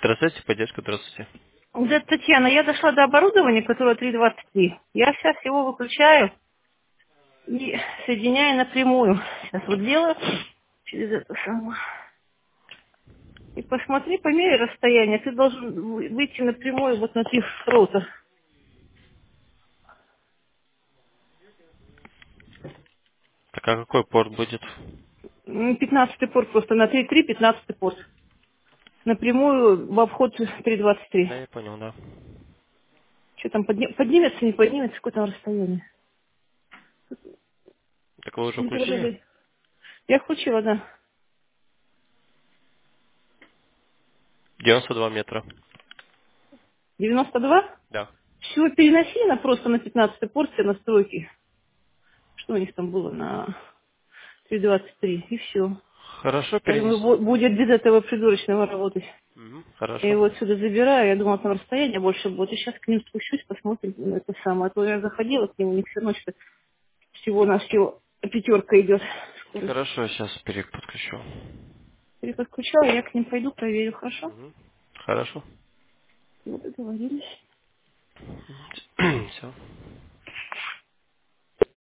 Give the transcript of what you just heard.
Здравствуйте, поддержка, здравствуйте. Да, Татьяна, я дошла до оборудования, которое 323. Я сейчас его выключаю и соединяю напрямую. Сейчас вот делаю через это самое. И посмотри, померяй расстояние. Ты должен выйти напрямую вот на их роутер. Так, а какой порт будет? 15 порт просто на 3.3, 15 порт. Напрямую в обход Да, 323. я понял, да. Что там, поднимется, не поднимется, какое там расстояние? Так вы уже Не включили? прогадай. Я включила, да. 92 метра. 92? Да. Все, переноси на просто на 15 порт все настройки. Что у них там было на 323, и все. Хорошо, Я думаю, перенесу. будет без этого придурочного работать. Мгм, Я хорошо. его отсюда забираю, я думала, там расстояние больше будет. И сейчас к ним спущусь, посмотрим, ну, это самое. А то я заходила к нему, у них все равно что всего-навсего пятерка идет скорость. Хорошо, сейчас подключу. Переподключала, я к ним пойду, проверю, хорошо? Мгм. Хорошо. Вот договорились. Все.